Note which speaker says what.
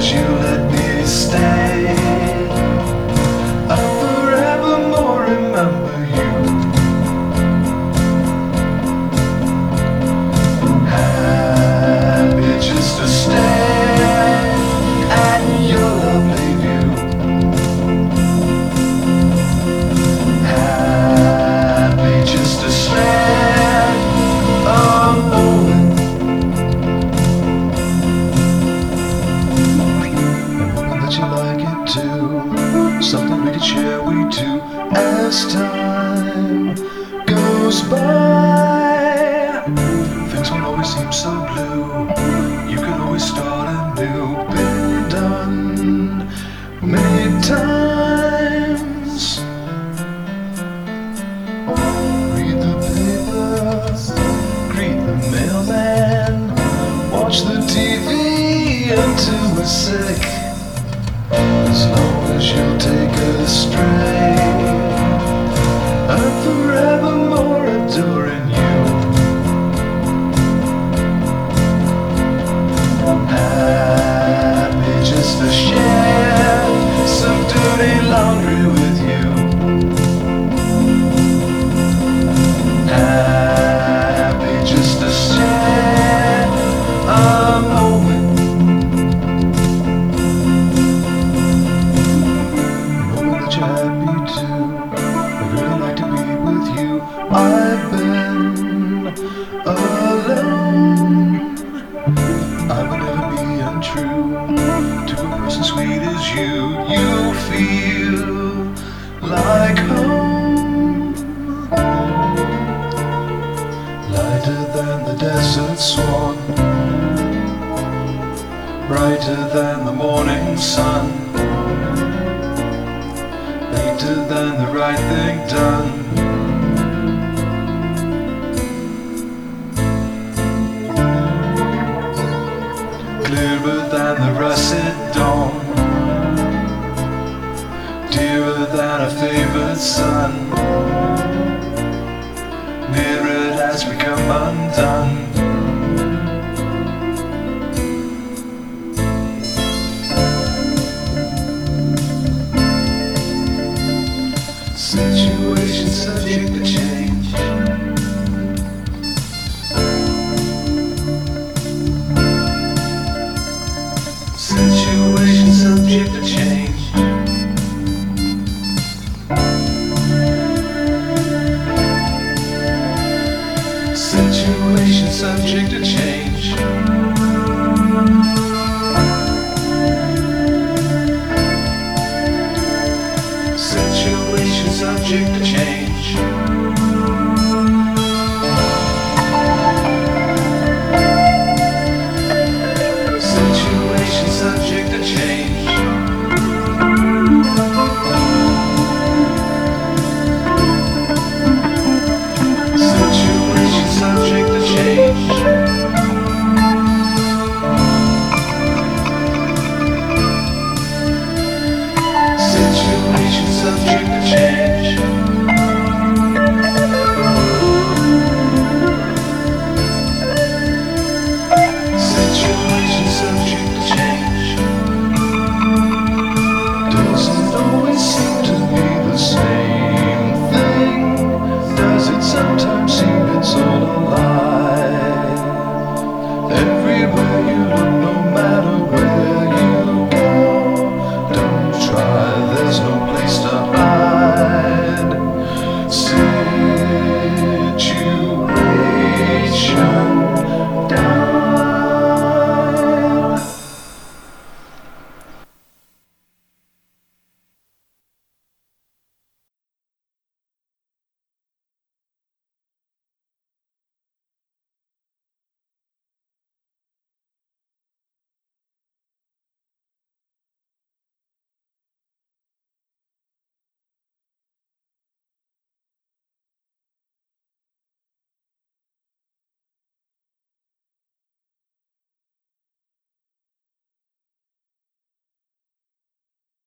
Speaker 1: as you let me stay, I'll forevermore remember you. Happy just to stare at your lovely view. Happy just to stare a moment. That you like it too, something we could share, we do, as time goes by. Things won't always seem so blue, you can always start anew. Been done many times. Read the papers, greet the mailman, watch the TV until we're sick. As long as you'll take us straight, I'm forevermore adoring you. Happy just to share some dirty laundry with you. Happy just to share a moment. You're happy too, I'd really like to be with you. I've been alone, I would never be untrue to a person sweet as you. You feel like home, lighter than the desert swan, brighter than the morning sun, later than the right thing done. Clearer than the russet dawn, dearer than a favored son, nearer it has become undone. Situation subject to change. Situation subject to change. Situation subject to change. Situation subject to change.